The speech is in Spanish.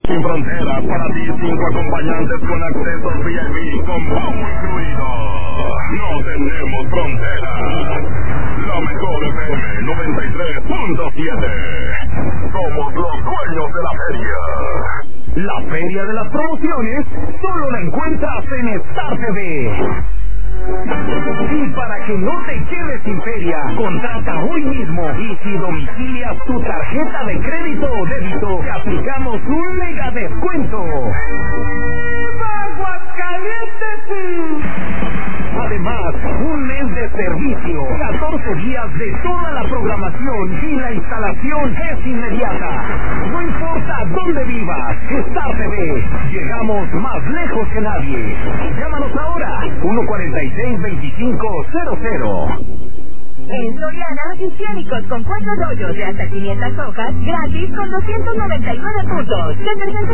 Sin fronteras, para ti 5 acompañantes con accesos VIP, con combo incluido. No tenemos fronteras. La mejor FM 93.7. Somos los dueños de la feria. La feria de las promociones solo la encuentras en Star TV. Y para que no te quedes sin feria, contrata hoy mismo y si domicilias tu tarjeta de crédito o débito, te aplicamos un mega descuento. ¡Aguascalientes! Además, un mes de servicio, 14 días de toda la programación y la instalación es inmediata. No importa dónde vivas, Star TV, llegamos más lejos que nadie. Llámanos ahora, 146-2500. En Soriana, higiénicos con 4 rollos de hasta 500 hojas, gratis con 299 puntos.